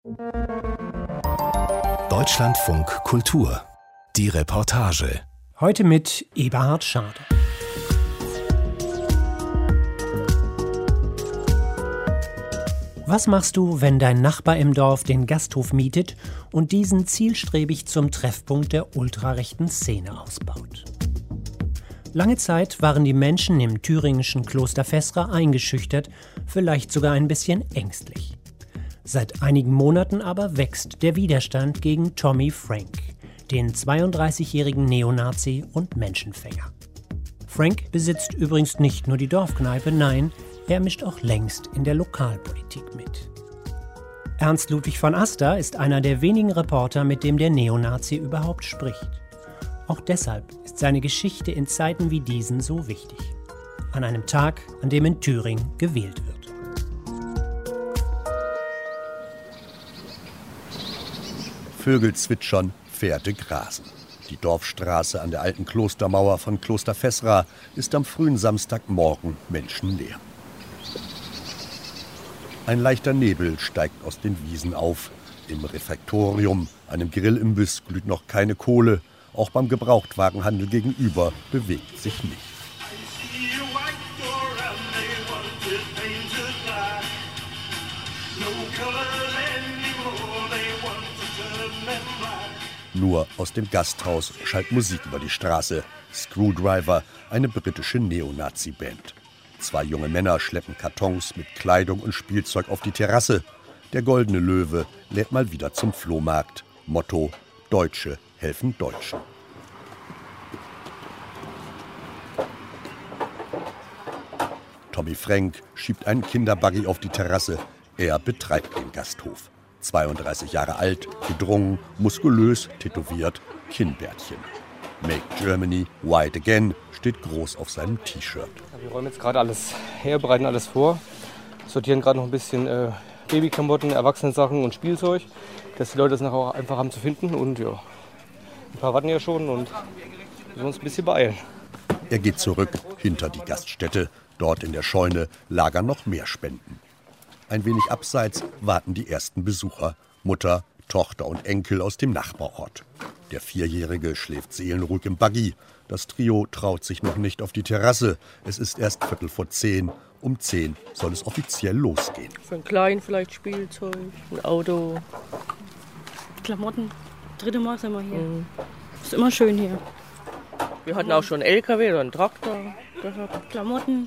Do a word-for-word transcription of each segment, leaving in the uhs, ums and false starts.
Deutschlandfunk Kultur. Die Reportage. Heute mit Eberhard Schade. Was machst du, wenn dein Nachbar im Dorf den Gasthof mietet und diesen zielstrebig zum Treffpunkt der ultrarechten Szene ausbaut? Lange Zeit waren die Menschen im thüringischen Kloster Fessra eingeschüchtert, vielleicht sogar ein bisschen ängstlich. Seit einigen Monaten aber wächst der Widerstand gegen Tommy Frank, den zweiunddreißigjährigen Neonazi und Menschenfänger. Frank besitzt übrigens nicht nur die Dorfkneipe, nein, er mischt auch längst in der Lokalpolitik mit. Ernst Ludwig von Aster ist einer der wenigen Reporter, mit dem der Neonazi überhaupt spricht. Auch deshalb ist seine Geschichte in Zeiten wie diesen so wichtig. An einem Tag, an dem in Thüringen gewählt wird. Vögel zwitschern, Pferde grasen. Die Dorfstraße an der alten Klostermauer von Kloster Fessra ist am frühen Samstagmorgen menschenleer. Ein leichter Nebel steigt aus den Wiesen auf. Im Refektorium, einem Grillimbiss, glüht noch keine Kohle. Auch beim Gebrauchtwagenhandel gegenüber bewegt sich nichts. Nur aus dem Gasthaus schallt Musik über die Straße. Screwdriver, eine britische Neonazi-Band. Zwei junge Männer schleppen Kartons mit Kleidung und Spielzeug auf die Terrasse. Der Goldene Löwe lädt mal wieder zum Flohmarkt. Motto: Deutsche helfen Deutschen. Tommy Frank schiebt einen Kinderbuggy auf die Terrasse. Er betreibt den Gasthof. zweiunddreißig Jahre alt, gedrungen, muskulös, tätowiert, Kinnbärtchen. Make Germany White Again steht groß auf seinem T-Shirt. Wir räumen jetzt gerade alles her, bereiten alles vor, sortieren gerade noch ein bisschen äh, Babyklamotten, Erwachsenensachen und Spielzeug, dass die Leute das nachher auch einfach haben zu finden. Und ja, ein paar warten ja schon und müssen uns ein bisschen beeilen. Er geht zurück hinter die Gaststätte. Dort in der Scheune lagern noch mehr Spenden. Ein wenig abseits warten die ersten Besucher. Mutter, Tochter und Enkel aus dem Nachbarort. Der Vierjährige schläft seelenruhig im Buggy. Das Trio traut sich noch nicht auf die Terrasse. Es ist erst Viertel vor zehn. Um zehn soll es offiziell losgehen. Für einen Kleinen vielleicht Spielzeug, ein Auto. Klamotten. Dritte Mal sind wir hier. Mhm. Ist immer schön hier. Wir hatten auch schon einen L K W oder einen Traktor gehabt. Klamotten,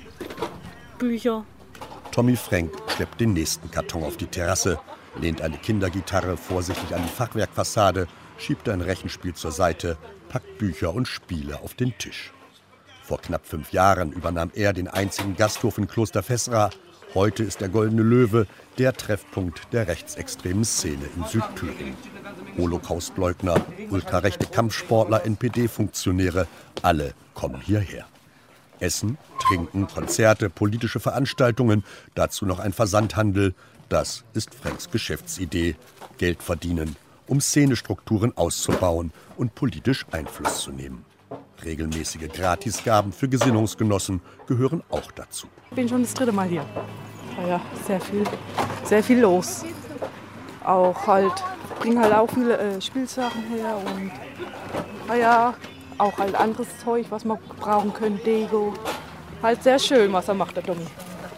Bücher. Tommy Frank schleppt den nächsten Karton auf die Terrasse, lehnt eine Kindergitarre vorsichtig an die Fachwerkfassade, schiebt ein Rechenspiel zur Seite, packt Bücher und Spiele auf den Tisch. Vor knapp fünf Jahren übernahm er den einzigen Gasthof in Kloster Fessra. Heute ist der Goldene Löwe der Treffpunkt der rechtsextremen Szene in Südthüringen. Holocaustleugner, ultrarechte Kampfsportler, N P D-Funktionäre, alle kommen hierher. Essen, Trinken, Konzerte, politische Veranstaltungen, dazu noch ein Versandhandel. Das ist Franks Geschäftsidee. Geld verdienen, um Szenestrukturen auszubauen und politisch Einfluss zu nehmen. Regelmäßige Gratisgaben für Gesinnungsgenossen gehören auch dazu. Ich bin schon das dritte Mal hier. Ja, ja, sehr viel, sehr viel los. Auch halt, bringen halt auch viele äh, Spielsachen her und ja, auch halt anderes Zeug, was man brauchen können, Deko. Halt sehr schön, was er macht, der Tommy.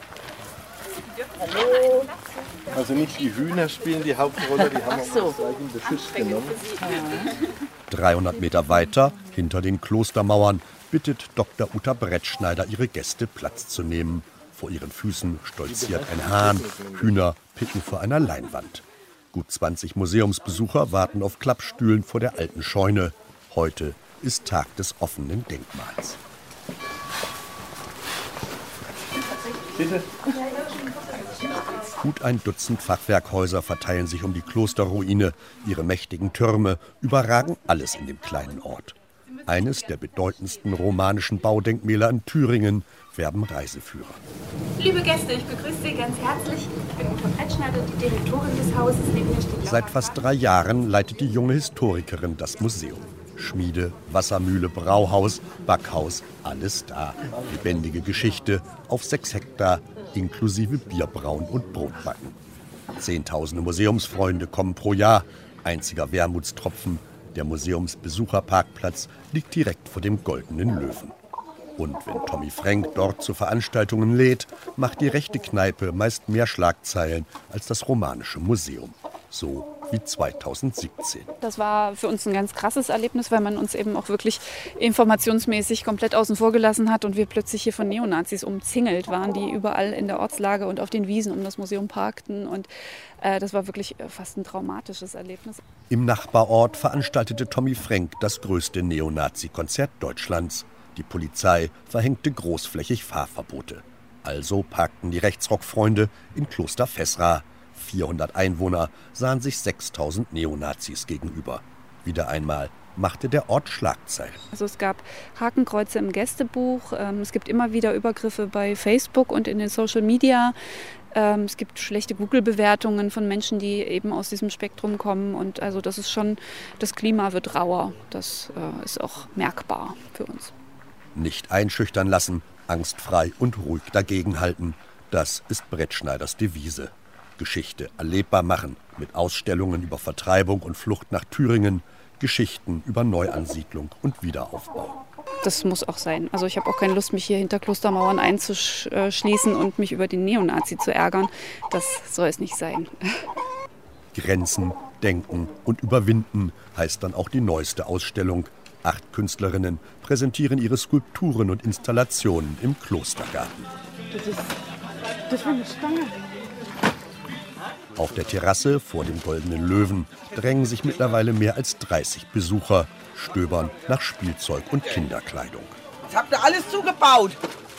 Hallo. Also nicht die Hühner spielen die Hauptrolle, die haben wir uns gleich in Besitz genommen. dreihundert Meter weiter, hinter den Klostermauern, bittet Doktor Uta Brettschneider ihre Gäste Platz zu nehmen. Vor ihren Füßen stolziert ein Hahn, Hühner picken vor einer Leinwand. Gut zwanzig Museumsbesucher warten auf Klappstühlen vor der alten Scheune. Heute ist Tag des offenen Denkmals. Bitte. Gut ein Dutzend Fachwerkhäuser verteilen sich um die Klosterruine. Ihre mächtigen Türme überragen alles in dem kleinen Ort. Eines der bedeutendsten romanischen Baudenkmäler in Thüringen, werben Reiseführer. Liebe Gäste, ich begrüße Sie ganz herzlich. Ich bin Uta Brettschneider, die Direktorin des Hauses. Neben mir steht Seit fast drei Jahren leitet die junge Historikerin das Museum. Schmiede, Wassermühle, Brauhaus, Backhaus, alles da. Lebendige Geschichte auf sechs Hektar, inklusive Bierbrauen und Brotbacken. Zehntausende Museumsfreunde kommen pro Jahr. Einziger Wermutstropfen, der Museumsbesucherparkplatz liegt direkt vor dem Goldenen Löwen. Und wenn Tommy Frank dort zu Veranstaltungen lädt, macht die rechte Kneipe meist mehr Schlagzeilen als das romanische Museum. So wie zweitausendsiebzehn. Das war für uns ein ganz krasses Erlebnis, weil man uns eben auch wirklich informationsmäßig komplett außen vor gelassen hat und wir plötzlich hier von Neonazis umzingelt waren, die überall in der Ortslage und auf den Wiesen um das Museum parkten. Und äh, das war wirklich fast ein traumatisches Erlebnis. Im Nachbarort veranstaltete Tommy Frank das größte Neonazi-Konzert Deutschlands. Die Polizei verhängte großflächig Fahrverbote. Also parkten die Rechtsrockfreunde in Kloster Fessra. vierhundert Einwohner sahen sich sechstausend Neonazis gegenüber. Wieder einmal machte der Ort Schlagzeilen. Also es gab Hakenkreuze im Gästebuch, es gibt immer wieder Übergriffe bei Facebook und in den Social Media. Es gibt schlechte Google-Bewertungen von Menschen, die eben aus diesem Spektrum kommen. Und also das ist schon, das Klima wird rauer. Das ist auch merkbar für uns. Nicht einschüchtern lassen, angstfrei und ruhig dagegenhalten. Das ist Brettschneiders Devise. Geschichte erlebbar machen mit Ausstellungen über Vertreibung und Flucht nach Thüringen, Geschichten über Neuansiedlung und Wiederaufbau. Das muss auch sein. Also ich habe auch keine Lust, mich hier hinter Klostermauern einzuschließen und mich über den Neonazi zu ärgern. Das soll es nicht sein. Grenzen, denken und überwinden heißt dann auch die neueste Ausstellung. Acht Künstlerinnen präsentieren ihre Skulpturen und Installationen im Klostergarten. Das ist, das ist eine Stange. Auf der Terrasse vor dem Goldenen Löwen drängen sich mittlerweile mehr als dreißig Besucher, stöbern nach Spielzeug und Kinderkleidung. Das habt ihr alles zugebaut.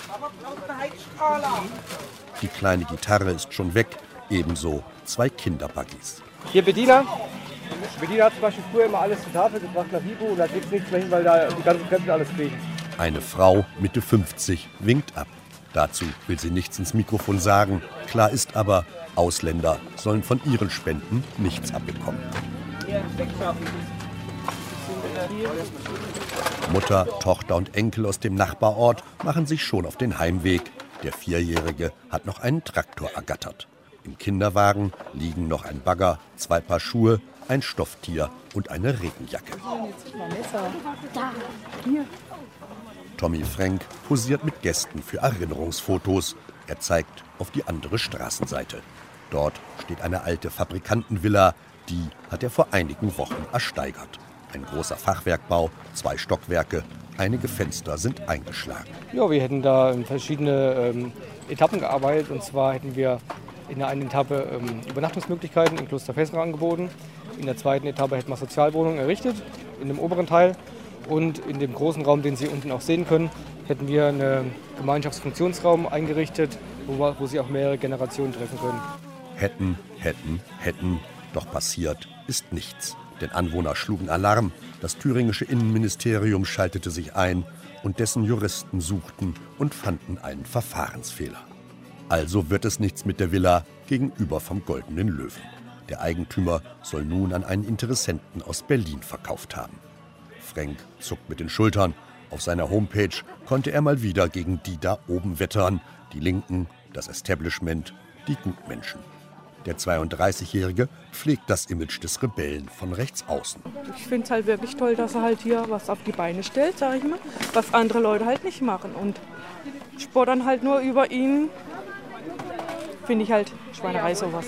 Die kleine Gitarre ist schon weg, ebenso zwei Kinderbuggies. Hier Bediener. Bediener hat zum Beispiel früher immer alles zur Tafel gebracht nach Vibo und da kriegt nichts mehr hin, weil da die ganzen Kräfte alles kriegen. Eine Frau, Mitte fünfzig, winkt ab. Dazu will sie nichts ins Mikrofon sagen. Klar ist aber, Ausländer sollen von ihren Spenden nichts abbekommen. Mutter, Tochter und Enkel aus dem Nachbarort machen sich schon auf den Heimweg. Der Vierjährige hat noch einen Traktor ergattert. Im Kinderwagen liegen noch ein Bagger, zwei Paar Schuhe, ein Stofftier und eine Regenjacke. Tommy Frank posiert mit Gästen für Erinnerungsfotos. Er zeigt auf die andere Straßenseite. Dort steht eine alte Fabrikantenvilla, die hat er vor einigen Wochen ersteigert. Ein großer Fachwerkbau, zwei Stockwerke, einige Fenster sind eingeschlagen. Ja, wir hätten da in verschiedene ähm, Etappen gearbeitet. Und zwar hätten wir in der einen Etappe ähm, Übernachtungsmöglichkeiten in Kloster Fessra angeboten. In der zweiten Etappe hätten wir Sozialwohnungen errichtet, in dem oberen Teil. Und in dem großen Raum, den Sie unten auch sehen können, hätten wir einen Gemeinschaftsfunktionsraum eingerichtet, wo, wir, wo Sie auch mehrere Generationen treffen können. Hätten, hätten, hätten, doch passiert ist nichts. Denn Anwohner schlugen Alarm, das thüringische Innenministerium schaltete sich ein und dessen Juristen suchten und fanden einen Verfahrensfehler. Also wird es nichts mit der Villa gegenüber vom Goldenen Löwen. Der Eigentümer soll nun an einen Interessenten aus Berlin verkauft haben. Frank zuckt mit den Schultern. Auf seiner Homepage konnte er mal wieder gegen die da oben wettern. Die Linken, das Establishment, die Gutmenschen. Der zweiunddreißigjährige pflegt das Image des Rebellen von rechts außen. Ich finde es halt wirklich toll, dass er halt hier was auf die Beine stellt, sage ich mal, was andere Leute halt nicht machen. Und spottern halt nur über ihn, finde ich halt Schweinerei sowas.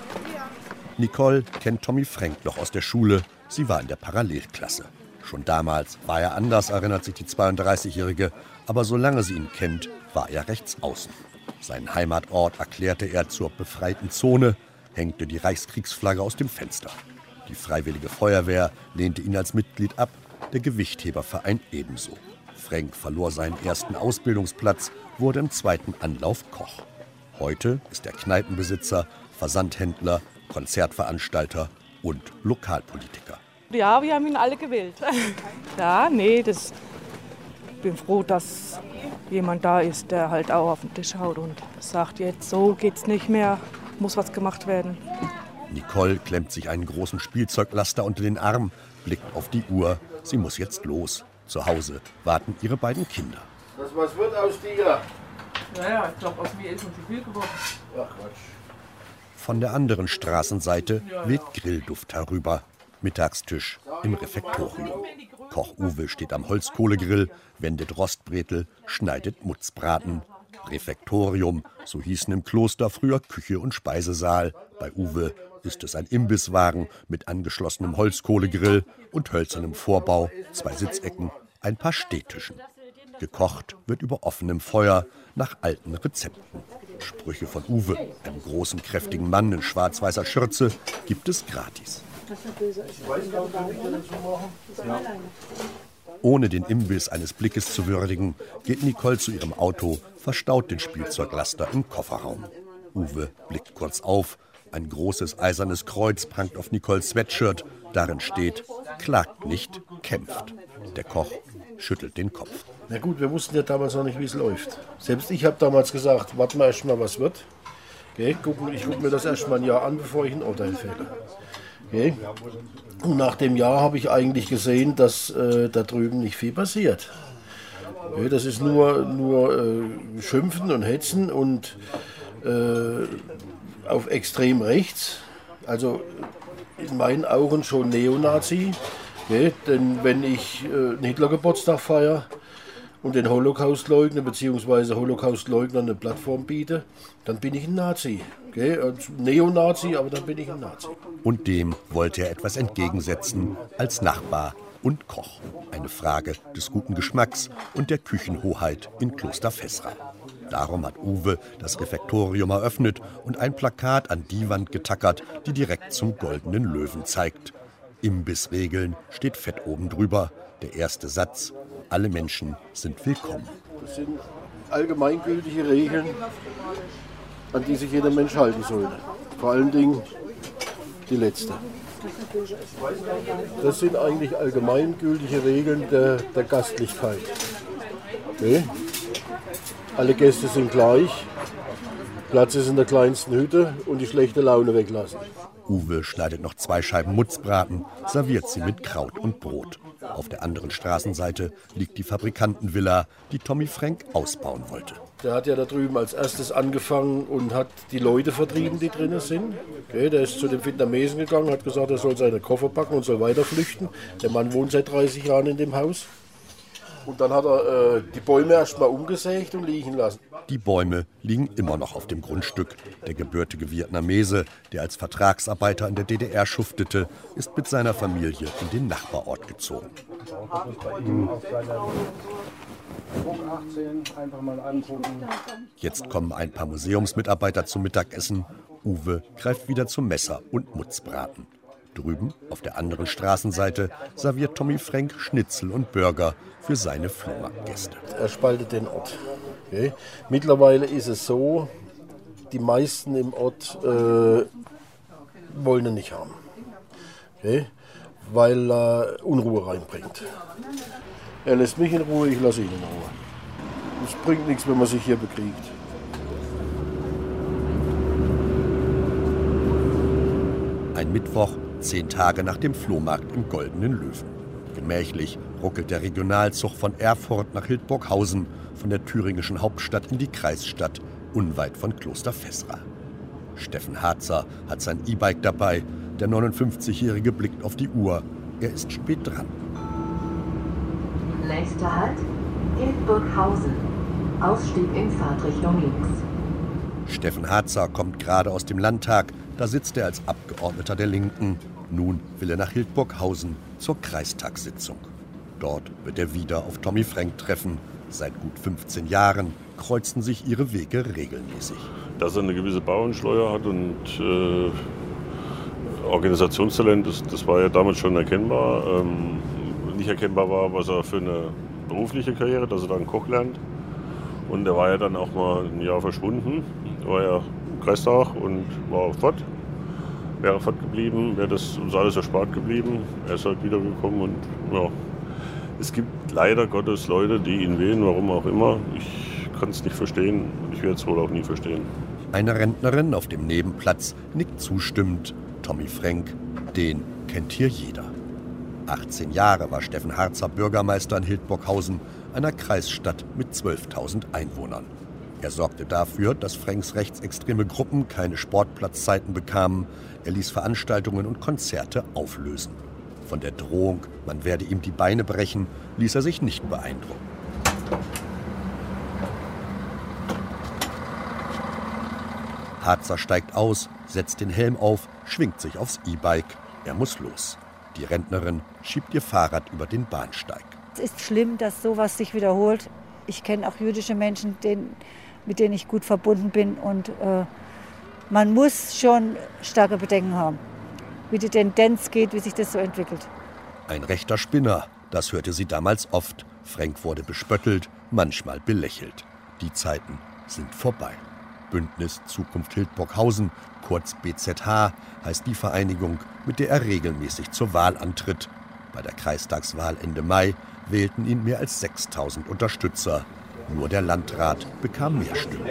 Nicole kennt Tommy Frank noch aus der Schule. Sie war in der Parallelklasse. Schon damals war er anders, erinnert sich die zweiunddreißigjährige. Aber solange sie ihn kennt, war er rechts außen. Seinen Heimatort erklärte er zur befreiten Zone, hängte die Reichskriegsflagge aus dem Fenster. Die Freiwillige Feuerwehr lehnte ihn als Mitglied ab, der Gewichtheberverein ebenso. Frank verlor seinen ersten Ausbildungsplatz, wurde im zweiten Anlauf Koch. Heute ist er Kneipenbesitzer, Versandhändler, Konzertveranstalter und Lokalpolitiker. Ja, wir haben ihn alle gewählt. Ja, nee, das, ich bin froh, dass jemand da ist, der halt auch auf den Tisch haut und sagt, jetzt so geht's nicht mehr, muss was gemacht werden. Nicole klemmt sich einen großen Spielzeuglaster unter den Arm, blickt auf die Uhr. Sie muss jetzt los. Zu Hause warten ihre beiden Kinder. Das was wird aus dir? Naja, ich glaube, aus mir ist schon zu viel geworden. Ach Quatsch. Von der anderen Straßenseite weht Grillduft herüber. Mittagstisch im Refektorium. Koch Uwe steht am Holzkohlegrill, wendet Rostbretel, schneidet Mutzbraten. Refektorium, so hießen im Kloster früher Küche und Speisesaal. Bei Uwe ist es ein Imbisswagen mit angeschlossenem Holzkohlegrill und hölzernem Vorbau, zwei Sitzecken, ein paar Stehtischen. Gekocht wird über offenem Feuer nach alten Rezepten. Sprüche von Uwe, einem großen, kräftigen Mann in schwarz-weißer Schürze, gibt es gratis. Ohne den Imbiss eines Blickes zu würdigen, geht Nicole zu ihrem Auto, verstaut den Spielzeuglaster im Kofferraum. Uwe blickt kurz auf. Ein großes eisernes Kreuz prangt auf Nicoles Sweatshirt. Darin steht: klagt nicht, kämpft. Der Koch schüttelt den Kopf. Na gut, wir wussten ja damals noch nicht, wie es läuft. Selbst ich habe damals gesagt, warten wir erst mal, was wird. Okay, gucken, ich gucke mir das erst mal ein Jahr an, bevor ich ein Urteil fälle. Okay. Und nach dem Jahr habe ich eigentlich gesehen, dass äh, da drüben nicht viel passiert. Okay, das ist nur, nur äh, Schimpfen und Hetzen und äh, auf extrem rechts. Also in meinen Augen schon Neonazi. Okay, denn wenn ich äh, einen Hitler-Geburtstag feiere und den Holocaust leugne, beziehungsweise Holocaust-Leugner eine Plattform biete, dann bin ich ein Nazi. Okay? Neonazi, aber dann bin ich ein Nazi. Und dem wollte er etwas entgegensetzen als Nachbar und Koch. Eine Frage des guten Geschmacks und der Küchenhoheit in Kloster Fessra. Darum hat Uwe das Refektorium eröffnet und ein Plakat an die Wand getackert, die direkt zum Goldenen Löwen zeigt. Imbissregeln steht fett oben drüber. Der erste Satz: alle Menschen sind willkommen. Das sind allgemeingültige Regeln, an die sich jeder Mensch halten sollte. Vor allen Dingen die letzte. Das sind eigentlich allgemeingültige Regeln der, der Gastlichkeit. Okay. Alle Gäste sind gleich. Platz ist in der kleinsten Hütte und die schlechte Laune weglassen. Uwe schneidet noch zwei Scheiben Mutzbraten, serviert sie mit Kraut und Brot. Auf der anderen Straßenseite liegt die Fabrikantenvilla, die Tommy Frank ausbauen wollte. Der hat ja da drüben als erstes angefangen und hat die Leute vertrieben, die drinnen sind. Okay, der ist zu dem Vietnamesen gegangen, hat gesagt, er soll seine Koffer packen und soll weiter flüchten. Der Mann wohnt seit dreißig Jahren in dem Haus. Und dann hat er äh, die Bäume erst mal umgesägt und liegen lassen. Die Bäume liegen immer noch auf dem Grundstück. Der gebürtige Vietnamese, der als Vertragsarbeiter in der D D R schuftete, ist mit seiner Familie in den Nachbarort gezogen. Jetzt kommen ein paar Museumsmitarbeiter zum Mittagessen. Uwe greift wieder zum Messer und Mutzbraten. Drüben, auf der anderen Straßenseite, serviert Tommy Frank Schnitzel und Burger für seine Flohmarktgäste. Er spaltet den Ort. Okay. Mittlerweile ist es so, die meisten im Ort äh, wollen ihn nicht haben. Okay. Weil er Unruhe reinbringt. Er lässt mich in Ruhe, ich lasse ihn in Ruhe. Es bringt nichts, wenn man sich hier bekriegt. Ein Mittwoch, zehn Tage nach dem Flohmarkt im Goldenen Löwen. Gemächlich ruckelt der Regionalzug von Erfurt nach Hildburghausen, von der thüringischen Hauptstadt in die Kreisstadt, unweit von Kloster Fessra. Steffen Harzer hat sein E-Bike dabei. Der neunundfünfzigjährige blickt auf die Uhr. Er ist spät dran. Nächster Halt, Hildburghausen. Ausstieg in Fahrtrichtung links. Steffen Harzer kommt gerade aus dem Landtag. Da sitzt er als Abgeordneter der Linken. Nun will er nach Hildburghausen zur Kreistagssitzung. Dort wird er wieder auf Tommy Frank treffen. Seit gut fünfzehn Jahren kreuzen sich ihre Wege regelmäßig. Dass er eine gewisse Bauernschleue hat und äh, Organisationstalent, das, das war ja damals schon erkennbar. Ähm, nicht erkennbar war, was er für eine berufliche Karriere, dass er dann Koch lernt. Und er war ja dann auch mal ein Jahr verschwunden. Er war ja im Kreistag und war fort. Wäre fort geblieben, wäre das uns alles erspart geblieben. Er ist halt wiedergekommen und ja. Es gibt leider Gottes Leute, die ihn wählen, warum auch immer. Ich kann es nicht verstehen und ich werde es wohl auch nie verstehen. Eine Rentnerin auf dem Nebenplatz nickt zustimmend. Tommy Frank, den kennt hier jeder. achtzehn Jahre war Steffen Harzer Bürgermeister in Hildburghausen, einer Kreisstadt mit zwölftausend Einwohnern. Er sorgte dafür, dass Fränks rechtsextreme Gruppen keine Sportplatzzeiten bekamen. Er ließ Veranstaltungen und Konzerte auflösen. Von der Drohung, man werde ihm die Beine brechen, ließ er sich nicht beeindrucken. Harzer steigt aus, setzt den Helm auf, schwingt sich aufs E-Bike. Er muss los. Die Rentnerin schiebt ihr Fahrrad über den Bahnsteig. Es ist schlimm, dass sowas sich wiederholt. Ich kenne auch jüdische Menschen, denen, mit denen ich gut verbunden bin. Und äh, man muss schon starke Bedenken haben, wie die Tendenz geht, wie sich das so entwickelt. Ein rechter Spinner, das hörte sie damals oft. Fränk wurde bespöttelt, manchmal belächelt. Die Zeiten sind vorbei. Bündnis Zukunft Hildburghausen, kurz B Z H, heißt die Vereinigung, mit der er regelmäßig zur Wahl antritt. Bei der Kreistagswahl Ende Mai wählten ihn mehr als sechstausend Unterstützer. Nur der Landrat bekam mehr Stimmen.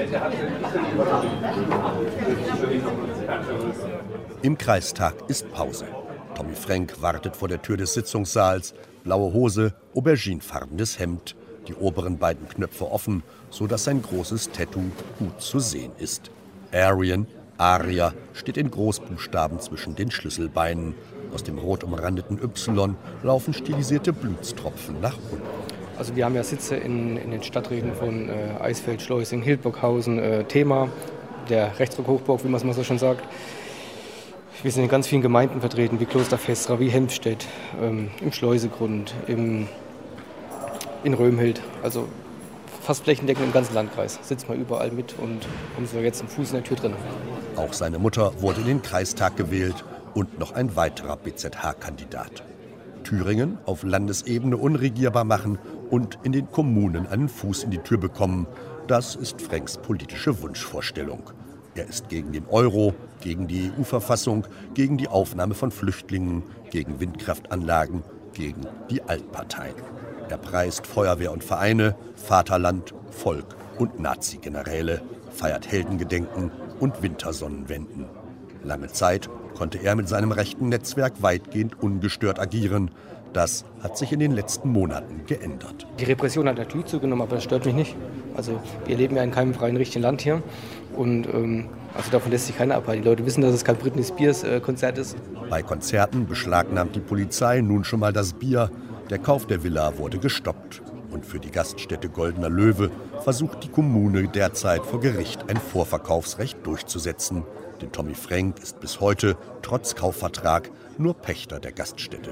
Im Kreistag ist Pause. Tommy Fränk wartet vor der Tür des Sitzungssaals. Blaue Hose, auberginefarbenes Hemd. Die oberen beiden Knöpfe offen, sodass sein großes Tattoo gut zu sehen ist. Aryan, Aria, steht in Großbuchstaben zwischen den Schlüsselbeinen. Aus dem rot umrandeten Y laufen stilisierte Blutstropfen nach unten. Also wir haben ja Sitze in, in den Stadträten von äh, Eisfeld, Schleusing, Hildburghausen, äh, Thema, der Rechtsruck-Hochburg, wie man es mal so schon sagt. Wir sind in ganz vielen Gemeinden vertreten, wie Klosterfestra, wie Hempstedt, ähm, im Schleusegrund, im, in Römhild. Also fast flächendeckend im ganzen Landkreis. Sitzt man überall mit und haben so jetzt einen Fuß in der Tür drin. Auch seine Mutter wurde in den Kreistag gewählt und noch ein weiterer B Z H-Kandidat. Thüringen auf Landesebene unregierbar machen und in den Kommunen einen Fuß in die Tür bekommen, das ist Fränks politische Wunschvorstellung. Er ist gegen den Euro, gegen die E U-Verfassung, gegen die Aufnahme von Flüchtlingen, gegen Windkraftanlagen, gegen die Altparteien. Er preist Feuerwehr und Vereine, Vaterland, Volk und Nazi-Generäle, feiert Heldengedenken und Wintersonnenwenden. Lange Zeit konnte er mit seinem rechten Netzwerk weitgehend ungestört agieren. Das hat sich in den letzten Monaten geändert. Die Repression hat natürlich zugenommen, aber das stört mich nicht. Also wir leben ja in keinem freien, richtigen Land hier. Und ähm, also davon lässt sich keiner abhalten. Die Leute wissen, dass es kein Britney Spears äh, Konzert ist. Bei Konzerten beschlagnahmt die Polizei nun schon mal das Bier. Der Kauf der Villa wurde gestoppt. Und für die Gaststätte Goldener Löwe versucht die Kommune derzeit vor Gericht ein Vorverkaufsrecht durchzusetzen. Denn Tommy Fränk ist bis heute, trotz Kaufvertrag, nur Pächter der Gaststätte.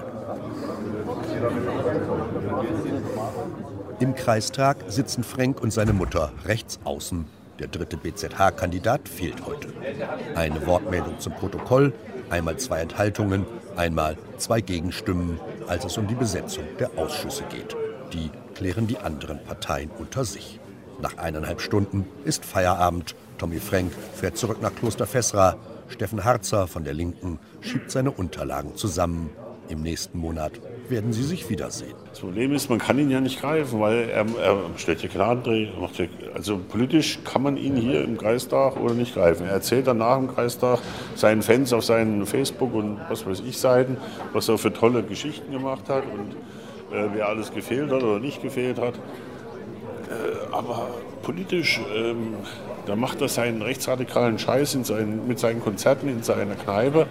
Im Kreistag sitzen Fränk und seine Mutter rechts außen. Der dritte B Z H-Kandidat fehlt heute. Eine Wortmeldung zum Protokoll, einmal zwei Enthaltungen, einmal zwei Gegenstimmen, als es um die Besetzung der Ausschüsse geht. Die klären die anderen Parteien unter sich. Nach eineinhalb Stunden ist Feierabend. Tommy Fränk fährt zurück nach Klosterfestra. Steffen Harzer von der Linken schiebt seine Unterlagen zusammen. Im nächsten Monat werden sie sich wiedersehen. Das Problem ist, man kann ihn ja nicht greifen, weil er, er stellt hier Gnadendreh. Also politisch kann man ihn hier im Kreistag oder nicht greifen. Er erzählt dann nach dem Kreistag seinen Fans auf seinen Facebook- und was weiß ich Seiten, was er für tolle Geschichten gemacht hat und äh, wer alles gefehlt hat oder nicht gefehlt hat. Äh, aber politisch, ähm, da macht er seinen rechtsradikalen Scheiß in seinen, mit seinen Konzerten in seiner Kneipe.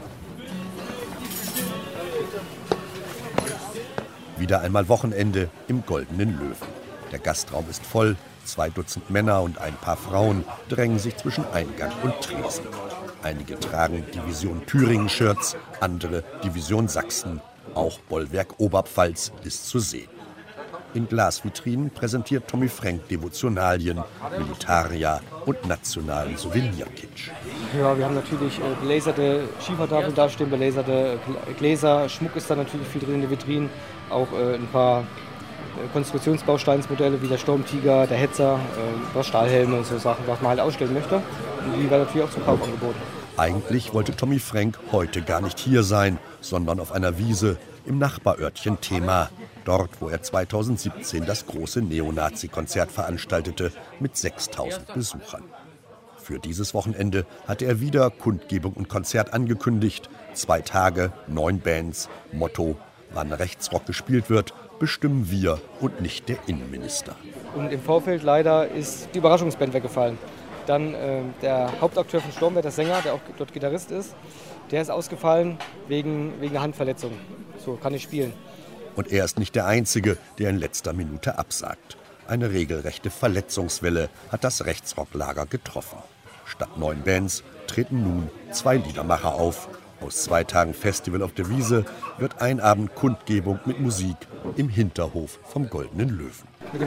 Wieder einmal Wochenende im Goldenen Löwen. Der Gastraum ist voll, zwei Dutzend Männer und ein paar Frauen drängen sich zwischen Eingang und Tresen. Einige tragen Division Thüringen-Shirts, andere Division Sachsen. Auch Bollwerk Oberpfalz ist zu sehen. In Glasvitrinen präsentiert Tommy Fränk Devotionalien, Militaria und nationalen Souvenirkitsch. Ja, wir haben natürlich äh, gelaserte Schiefertafeln dastehen, belaserte Gläser, Schmuck ist da natürlich viel drin in den Vitrinen, auch äh, ein paar äh, Konstruktionsbausteinsmodelle wie der Sturmtiger, der Hetzer, äh, was Stahlhelme und so Sachen, was man halt ausstellen möchte. Und die werden natürlich auch zum Kauf angeboten. Eigentlich wollte Tommy Fränk heute gar nicht hier sein, sondern auf einer Wiese im Nachbarörtchen Thema. Dort, wo er zweitausendsiebzehn das große Neonazi-Konzert veranstaltete mit sechstausend Besuchern. Für dieses Wochenende hatte er wieder Kundgebung und Konzert angekündigt. Zwei Tage, neun Bands, Motto, wann Rechtsrock gespielt wird, bestimmen wir und nicht der Innenminister. Und im Vorfeld leider ist die Überraschungsband weggefallen. Dann äh, der Hauptakteur von Sturmwehr, der Sänger, der auch dort Gitarrist ist, der ist ausgefallen wegen, wegen einer Handverletzung. So kann ich spielen. Und er ist nicht der Einzige, der in letzter Minute absagt. Eine regelrechte Verletzungswelle hat das Rechtsrocklager getroffen. Statt neun Bands treten nun zwei Liedermacher auf. Aus zwei Tagen Festival auf der Wiese wird ein Abend Kundgebung mit Musik im Hinterhof vom Goldenen Löwen.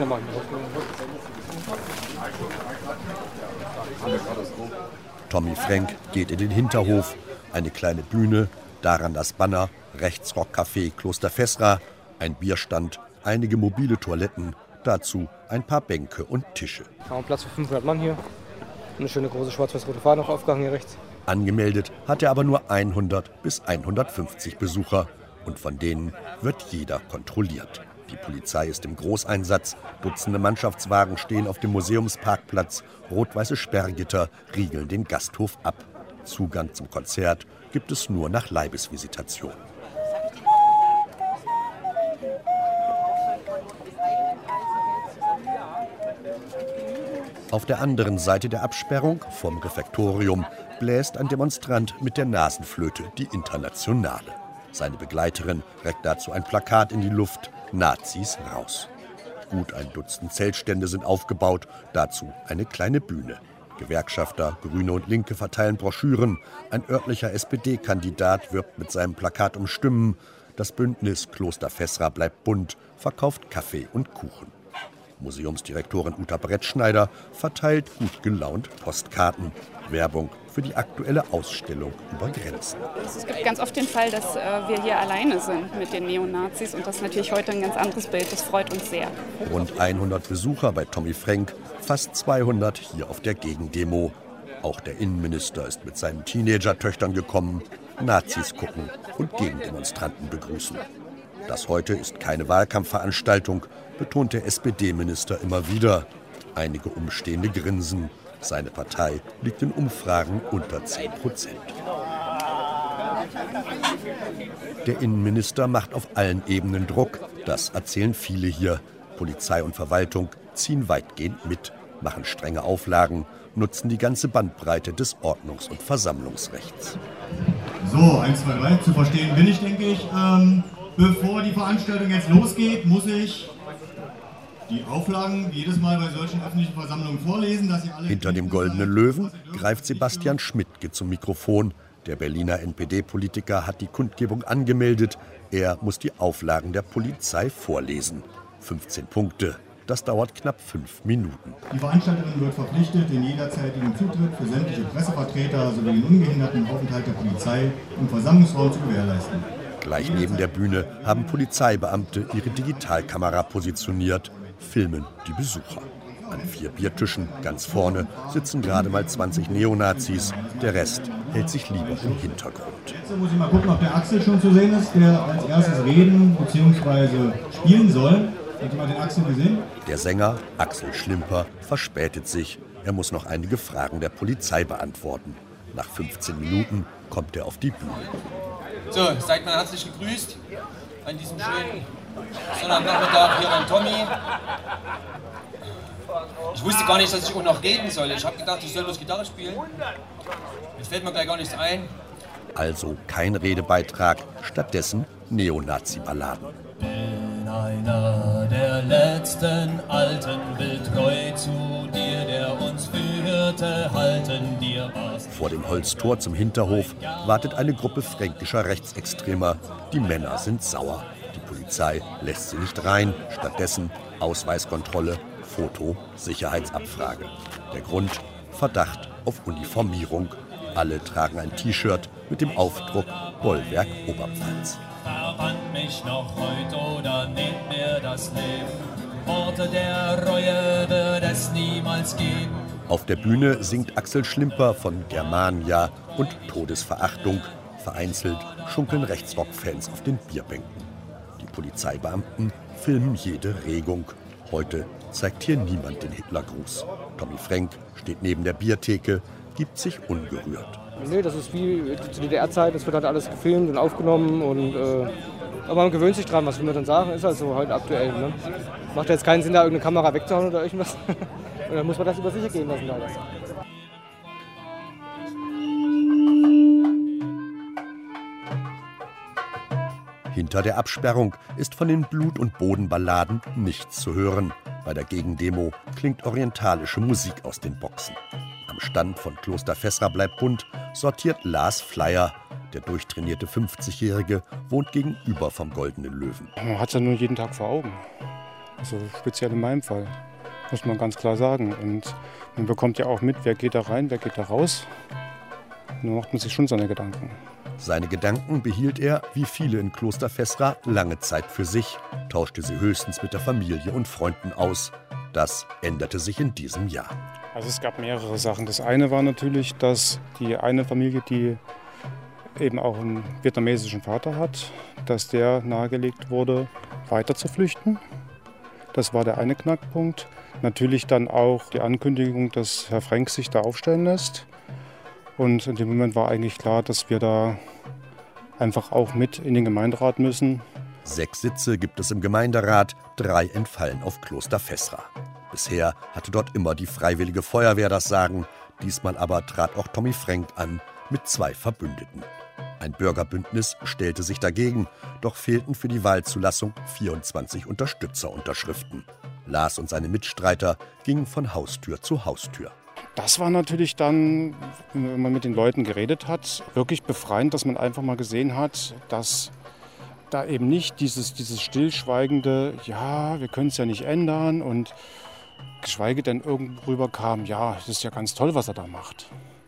Tommy Frank geht in den Hinterhof, eine kleine Bühne, daran das Banner Rechtsrock-Café Kloster Fessra, ein Bierstand, einige mobile Toiletten, dazu ein paar Bänke und Tische. Wir haben Platz für fünfhundert Mann hier. Eine schöne große schwarz-weiß-rote Fahne noch aufgehangen hier rechts. Angemeldet hat er aber nur hundert bis hundertfünfzig Besucher und von denen wird jeder kontrolliert. Die Polizei ist im Großeinsatz, Dutzende Mannschaftswagen stehen auf dem Museumsparkplatz, rot-weiße Sperrgitter riegeln den Gasthof ab. Zugang zum Konzert gibt es nur nach Leibesvisitation. Auf der anderen Seite der Absperrung, vom Refektorium, bläst ein Demonstrant mit der Nasenflöte die Internationale. Seine Begleiterin reckt dazu ein Plakat in die Luft: Nazis raus. Gut ein Dutzend Zeltstände sind aufgebaut, dazu eine kleine Bühne. Gewerkschafter, Grüne und Linke verteilen Broschüren. Ein örtlicher S P D-Kandidat wirbt mit seinem Plakat um Stimmen. Das Bündnis Kloster Fessra bleibt bunt, verkauft Kaffee und Kuchen. Museumsdirektorin Uta Brettschneider verteilt gut gelaunt Postkarten. Werbung für die aktuelle Ausstellung über Grenzen. Es gibt ganz oft den Fall, dass äh, wir hier alleine sind mit den Neonazis und das ist natürlich heute ein ganz anderes Bild. Das freut uns sehr. Rund hundert Besucher bei Tommy Frank, fast zweihundert hier auf der Gegendemo. Auch der Innenminister ist mit seinen Teenager-Töchtern gekommen. Nazis gucken und Gegendemonstranten begrüßen. Das heute ist keine Wahlkampfveranstaltung, betont der S P D-Minister immer wieder. Einige Umstehende grinsen. Seine Partei liegt in Umfragen unter zehn Prozent. Der Innenminister macht auf allen Ebenen Druck. Das erzählen viele hier. Polizei und Verwaltung ziehen weitgehend mit, machen strenge Auflagen, nutzen die ganze Bandbreite des Ordnungs- und Versammlungsrechts. So, eins, zwei, drei, zu verstehen bin ich, denke ich. Ähm, bevor die Veranstaltung jetzt losgeht, muss ich die Auflagen jedes Mal bei solchen öffentlichen Versammlungen vorlesen, dass ihr alle... Hinter dem Goldenen Löwen greift Sebastian Schmidtke zum Mikrofon. Der Berliner N P D-Politiker hat die Kundgebung angemeldet. Er muss die Auflagen der Polizei vorlesen. fünfzehn Punkte. Das dauert knapp fünf Minuten. Die Veranstalterin wird verpflichtet, den jederzeitigen Zutritt für sämtliche Pressevertreter sowie den ungehinderten Aufenthalt der Polizei im Versammlungsraum zu gewährleisten. Gleich neben der Bühne haben Polizeibeamte ihre Digitalkamera positioniert, filmen die Besucher. An vier Biertischen ganz vorne sitzen gerade mal zwanzig Neonazis. Der Rest hält sich lieber im Hintergrund. Jetzt muss ich mal gucken, ob der Axel schon zu sehen ist, der als erstes reden bzw. spielen soll. Habt ihr mal den Axel gesehen? Der Sänger Axel Schlimper verspätet sich. Er muss noch einige Fragen der Polizei beantworten. Nach fünfzehn Minuten kommt er auf die Bühne. So, seid mal herzlich gegrüßt an diesem schönen Sonntagnachmittag hier an Tommy. Ich wusste gar nicht, dass ich auch noch reden soll. Ich habe gedacht, ich soll bloß Gitarre spielen. Jetzt fällt mir gleich gar nichts ein. Also kein Redebeitrag, stattdessen Neonazi-Balladen. Bin einer der letzten Alten, will treu zu dir, der uns führte, halten dir was. Vor dem Holztor zum Hinterhof wartet eine Gruppe fränkischer Rechtsextremer. Die Männer sind sauer. Die Polizei lässt sie nicht rein. Stattdessen Ausweiskontrolle, Foto, Sicherheitsabfrage. Der Grund? Verdacht auf Uniformierung. Alle tragen ein T-Shirt mit dem Aufdruck Bollwerk Oberpfalz. Verbannt mich noch heute oder nehmt mir das Leben. Worte der Reue wird es niemals geben. Auf der Bühne singt Axel Schlimper von Germania und Todesverachtung. Vereinzelt schunkeln Rechtsrock-Fans auf den Bierbänken. Die Polizeibeamten filmen jede Regung. Heute zeigt hier niemand den Hitlergruß. Tommy Frank steht neben der Biertheke, gibt sich ungerührt. Nee, das ist wie zu D D R-Zeit, es wird halt alles gefilmt und aufgenommen und äh, Aber man gewöhnt sich dran, was will man dann sagen, ist halt so halt aktuell. Ne? Macht jetzt keinen Sinn, da irgendeine Kamera wegzuhauen oder irgendwas. Und dann muss man das über sich ergehen lassen. Leider. Hinter der Absperrung ist von den Blut- und Bodenballaden nichts zu hören. Bei der Gegendemo klingt orientalische Musik aus den Boxen. Am Stand von Kloster Fessra bleibt bunt, sortiert Lars Flyer. Der durchtrainierte fünfzigjährige wohnt gegenüber vom Goldenen Löwen. Man hat es ja nur jeden Tag vor Augen. Also speziell in meinem Fall, muss man ganz klar sagen. Und man bekommt ja auch mit, wer geht da rein, wer geht da raus. Und dann macht man sich schon seine Gedanken. Seine Gedanken behielt er, wie viele in Kloster Fessra, lange Zeit für sich, tauschte sie höchstens mit der Familie und Freunden aus. Das änderte sich in diesem Jahr. Also es gab mehrere Sachen. Das eine war natürlich, dass die eine Familie, die eben auch einen vietnamesischen Vater hat, dass der nahegelegt wurde, weiter zu flüchten. Das war der eine Knackpunkt. Natürlich dann auch die Ankündigung, dass Herr Frenk sich da aufstellen lässt. Und in dem Moment war eigentlich klar, dass wir da einfach auch mit in den Gemeinderat müssen. Sechs Sitze gibt es im Gemeinderat, drei entfallen auf Kloster Fessra. Bisher hatte dort immer die Freiwillige Feuerwehr das Sagen. Diesmal aber trat auch Tommy Frenk an mit zwei Verbündeten. Ein Bürgerbündnis stellte sich dagegen, doch fehlten für die Wahlzulassung vierundzwanzig Unterstützerunterschriften. Lars und seine Mitstreiter gingen von Haustür zu Haustür. Das war natürlich dann, wenn man mit den Leuten geredet hat, wirklich befreiend, dass man einfach mal gesehen hat, dass da eben nicht dieses, dieses stillschweigende, ja, wir können es ja nicht ändern und geschweige denn irgendwo rüber kam, ja, das ist ja ganz toll, was er da macht.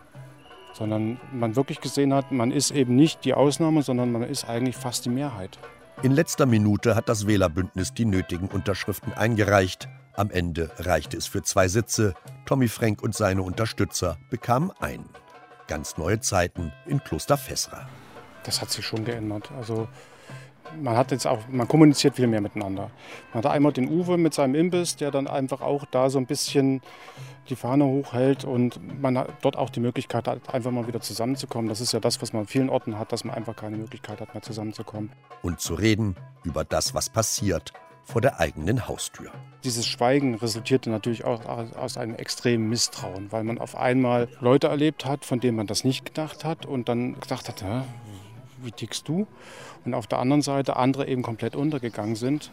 Sondern man wirklich gesehen hat, man ist eben nicht die Ausnahme, sondern man ist eigentlich fast die Mehrheit. In letzter Minute hat das Wählerbündnis die nötigen Unterschriften eingereicht. Am Ende reichte es für zwei Sitze. Tommy Frenk und seine Unterstützer bekamen einen. Ganz neue Zeiten in Kloster Fessra. Das hat sich schon geändert. Also man hat jetzt auch, man kommuniziert viel mehr miteinander. Man hat einmal den Uwe mit seinem Imbiss, der dann einfach auch da so ein bisschen die Fahne hochhält und man hat dort auch die Möglichkeit hat, einfach mal wieder zusammenzukommen. Das ist ja das, was man an vielen Orten hat, dass man einfach keine Möglichkeit hat, mehr zusammenzukommen. Und zu reden über das, was passiert vor der eigenen Haustür. Dieses Schweigen resultierte natürlich auch aus einem extremen Misstrauen, weil man auf einmal Leute erlebt hat, von denen man das nicht gedacht hat und dann gedacht hat, hä, wie tickst du? Und auf der anderen Seite andere eben komplett untergegangen sind.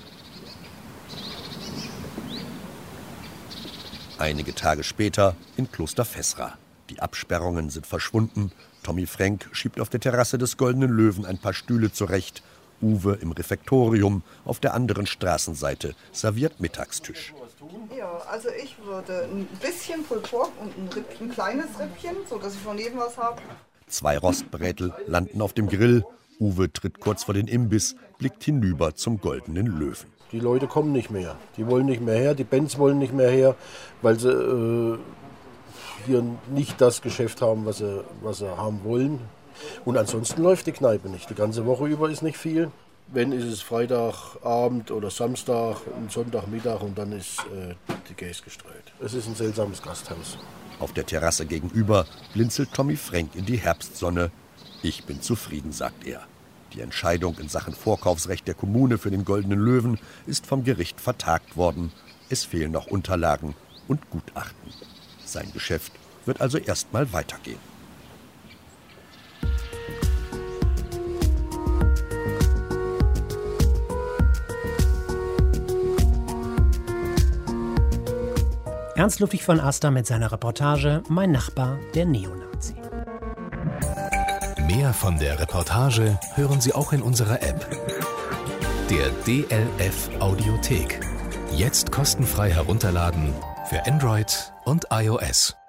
Einige Tage später in Kloster Fessra. Die Absperrungen sind verschwunden. Tommy Frenk schiebt auf der Terrasse des Goldenen Löwen ein paar Stühle zurecht. Uwe im Refektorium auf der anderen Straßenseite serviert Mittagstisch. Ja, also ich würde ein bisschen Pulled Pork und ein, Ripp, ein kleines Rippchen, sodass ich von jedem was habe. Zwei Rostbrätel landen auf dem Grill. Uwe tritt kurz vor den Imbiss, blickt hinüber zum Goldenen Löwen. Die Leute kommen nicht mehr. Die wollen nicht mehr her, die Bands wollen nicht mehr her, weil sie äh, hier nicht das Geschäft haben, was sie, was sie haben wollen. Und ansonsten läuft die Kneipe nicht. Die ganze Woche über ist nicht viel. Wenn, ist es Freitagabend oder Samstag und Sonntagmittag und dann ist äh, die Gäste gestreut. Es ist ein seltsames Gasthaus. Auf der Terrasse gegenüber blinzelt Tommy Frenk in die Herbstsonne. Ich bin zufrieden, sagt er. Die Entscheidung in Sachen Vorkaufsrecht der Kommune für den Goldenen Löwen ist vom Gericht vertagt worden. Es fehlen noch Unterlagen und Gutachten. Sein Geschäft wird also erstmal weitergehen. Ernst Ludwig von Aster mit seiner Reportage Mein Nachbar, der Neonazi. Mehr von der Reportage hören Sie auch in unserer App. Der D L F Audiothek. Jetzt kostenfrei herunterladen für Android und iOS.